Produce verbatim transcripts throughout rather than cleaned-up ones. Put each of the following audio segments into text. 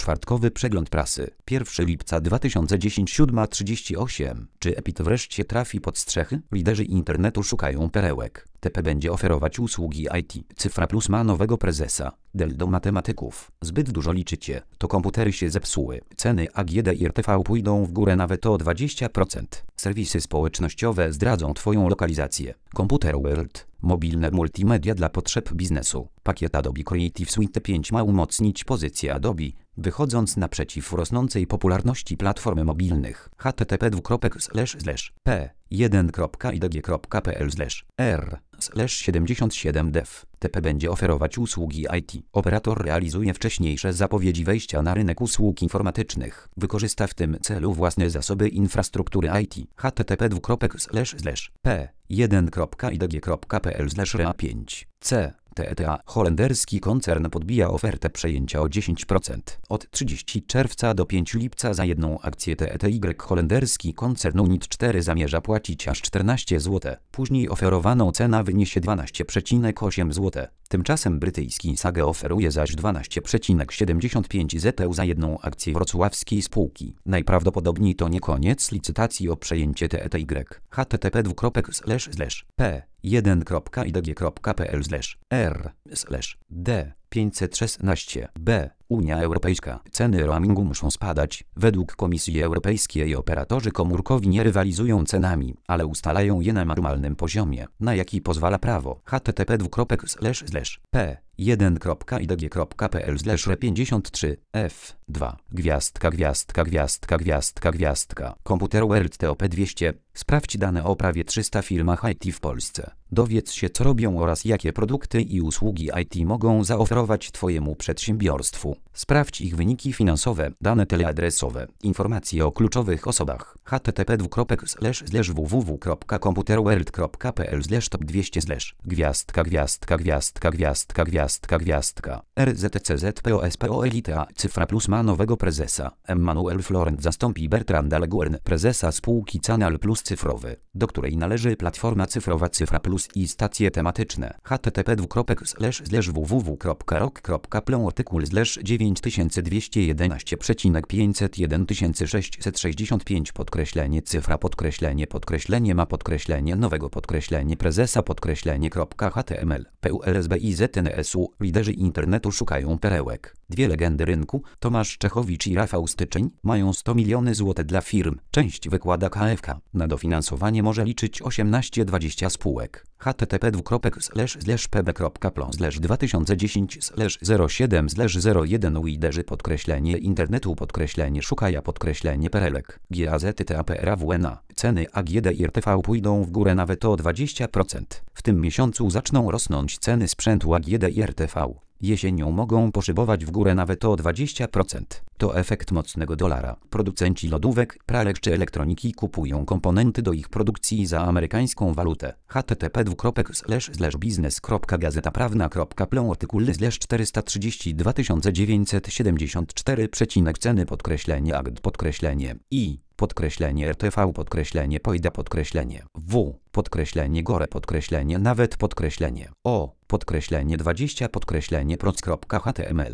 Czwartkowy przegląd prasy. pierwszego lipca dwa tysiące dziesiątego, siódma trzydzieści osiem. Czy Epit wreszcie trafi pod strzechy? Liderzy internetu szukają perełek. T P będzie oferować usługi I T. Cyfra Plus ma nowego prezesa. Dell do matematyków. Zbyt dużo liczycie. To komputery się zepsuły. Ceny A G D i R T V pójdą w górę nawet o dwadzieścia procent. Serwisy społecznościowe zdradzą Twoją lokalizację. Komputer World. Mobilne multimedia dla potrzeb biznesu. Pakiet Adobe Creative Suite pięć ma umocnić pozycję Adobe, wychodząc naprzeciw rosnącej popularności platform mobilnych. H T T P dwukropek slash slash p jeden kropka i d g kropka p l slash r slash siedemdziesiąt siedem dev. T P będzie oferować usługi I T. Operator realizuje wcześniejsze zapowiedzi wejścia na rynek usług informatycznych. Wykorzysta w tym celu własne zasoby infrastruktury I T. H T T P dwukropek slash slash p jeden kropka i d g kropka p l slash r a pięć c. T E T A. Holenderski koncern podbija ofertę przejęcia o dziesięć procent. Od trzeciego czerwca do piątego lipca za jedną akcję T E T Y holenderski koncern Unit cztery zamierza płacić aż czternaście złotych. Później oferowaną cena wyniesie dwanaście przecinek osiem złotych. Tymczasem brytyjski Sage oferuje zaś dwanaście przecinek siedemdziesiąt pięć złotych za jedną akcję wrocławskiej spółki. Najprawdopodobniej to nie koniec licytacji o przejęcie T E T Y. H T T P dwukropek slash slash p jeden kropka i d g kropka p l slash r slash d pięćset szesnaście b. Unia Europejska. Ceny roamingu muszą spadać. Według Komisji Europejskiej operatorzy komórkowi nie rywalizują cenami, ale ustalają je na normalnym poziomie, na jaki pozwala prawo. H T T P dwukropek slash slash p jeden kropka i d g kropka p l slash r pięćdziesiąt trzy f dwa gwiazdka gwiazdka gwiazdka gwiazdka gwiazdka. Komputer World T O P dwieście. Sprawdź dane o prawie trzystu firmach I T w Polsce. Dowiedz się, co robią oraz jakie produkty i usługi I T mogą zaoferować Twojemu przedsiębiorstwu. Sprawdź ich wyniki finansowe, dane teleadresowe, informacje o kluczowych osobach. H T T P dwukropek slash slash w w w kropka komputerworld kropka p l slash top dwieście slash gwiazdka gwiazdka gwiazdka gwiazdka gwiazdka gwiazdka. R Z C Z P O S P O L I T A. Cyfra Plus ma nowego prezesa. Emmanuel Florent zastąpi Bertranda Leguern, prezesa spółki Canal Plus Cyfrowy, do której należy platforma cyfrowa Cyfra Plus i stacje tematyczne. H T T P dwukropek slash slash w w w kropka rok kropka plon artykuł slash dziewięć tysięcy dwieście jedenaście przecinek pięćset jeden tysięcy sześćset sześćdziesiąt pięć podkreślenie cyfra podkreślenie podkreślenie ma podkreślenie nowego podkreślenie prezesa podkreślenie kropka h t m l p u l s b i z n s u. Liderzy internetu szukają perełek. Dwie legendy rynku, Tomasz Czechowicz i Rafał Styczeń, mają sto milionów złotych dla firm. Część wykłada K F K. Na dofinansowanie może liczyć osiemnaście dwadzieścia spółek. H T T P dwukropek slash slash p b kropka plon slash dwa tysiące dziesięć slash zero siedem slash zero jeden. Liderzy podkreślenie internetu podkreślenie szukaja podkreślenie perelek. G A Z T A P R A W N A. Ceny A G D i R T V pójdą w górę nawet o dwadzieścia procent. W tym miesiącu zaczną rosnąć ceny sprzętu A G D i R T V. Jesienią mogą poszybować w górę nawet o dwadzieścia procent. To efekt mocnego dolara. Producenci lodówek, pralek czy elektroniki kupują komponenty do ich produkcji za amerykańską walutę. H T T P dwukropek slash slash biznes kropka gazeta prawna kropka plon artykuł slash czterysta trzydzieści dwa tysiące dziewięćset siedemdziesiąt cztery przecinek ceny podkreślenie A G D podkreślenie I podkreślenie R T V podkreślenie Pojda podkreślenie W podkreślenie Gore podkreślenie nawet podkreślenie O podkreślenie dwadzieścia podkreślenie proc.html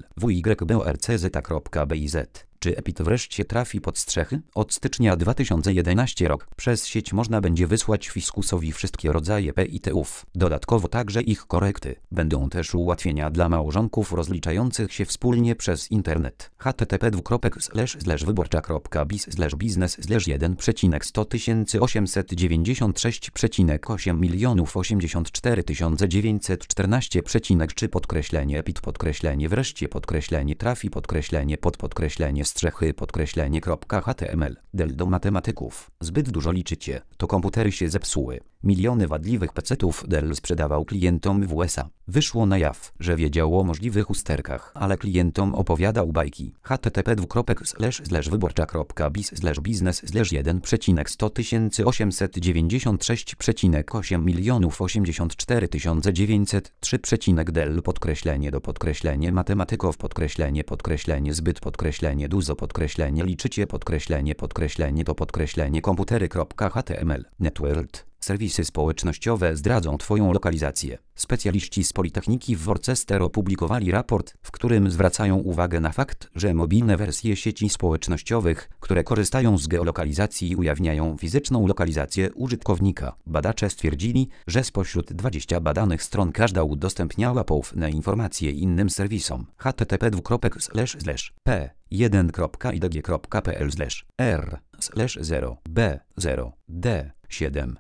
wyborcz.biz. Czy Epit wreszcie trafi pod strzechy? Od stycznia dwa tysiące jedenastego rok przez sieć można będzie wysłać fiskusowi wszystkie rodzaje P I T-ów, dodatkowo także ich korekty. Będą też ułatwienia dla małżonków rozliczających się wspólnie przez internet. H T T P dwukropek slash slash wyborcza.biz slash biznes slash jeden przecinek sto tysięcy osiemset dziewięćdziesiąt sześć przecinek osiem milionów osiemdziesiąt cztery tysiące dziewięćset czternaście przecinek trzy podkreślenie Epit podkreślenie wreszcie podkreślenie trafi podkreślenie pod podkreślenie strzechy podkreślenie .html. Dell do matematyków. Zbyt dużo liczycie. To komputery się zepsuły. Miliony wadliwych pecetów Dell sprzedawał klientom w U S A. Wyszło na jaw, że wiedział o możliwych usterkach, ale klientom opowiadał bajki. H T T P dwukropek slash slash wyborcza.biz slash biznes slash jeden przecinek sto tysięcy osiemset dziewięćdziesiąt sześć przecinek osiem milionów osiemdziesiąt cztery tysiące dziewięćset trzy przecinek Dell podkreślenie do podkreślenie matematyków podkreślenie podkreślenie zbyt podkreślenie dużo podkreślenie liczycie podkreślenie podkreślenie to podkreślenie komputery.html. Networld. Serwisy społecznościowe zdradzą Twoją lokalizację. Specjaliści z Politechniki w Worcester opublikowali raport, w którym zwracają uwagę na fakt, że mobilne wersje sieci społecznościowych, które korzystają z geolokalizacji, ujawniają fizyczną lokalizację użytkownika. Badacze stwierdzili, że spośród dwudziestu badanych stron każda udostępniała poufne informacje innym serwisom. h t t p dwukropek slash slash p jeden kropka i d g kropka p l slash r slash zero b zero d siedem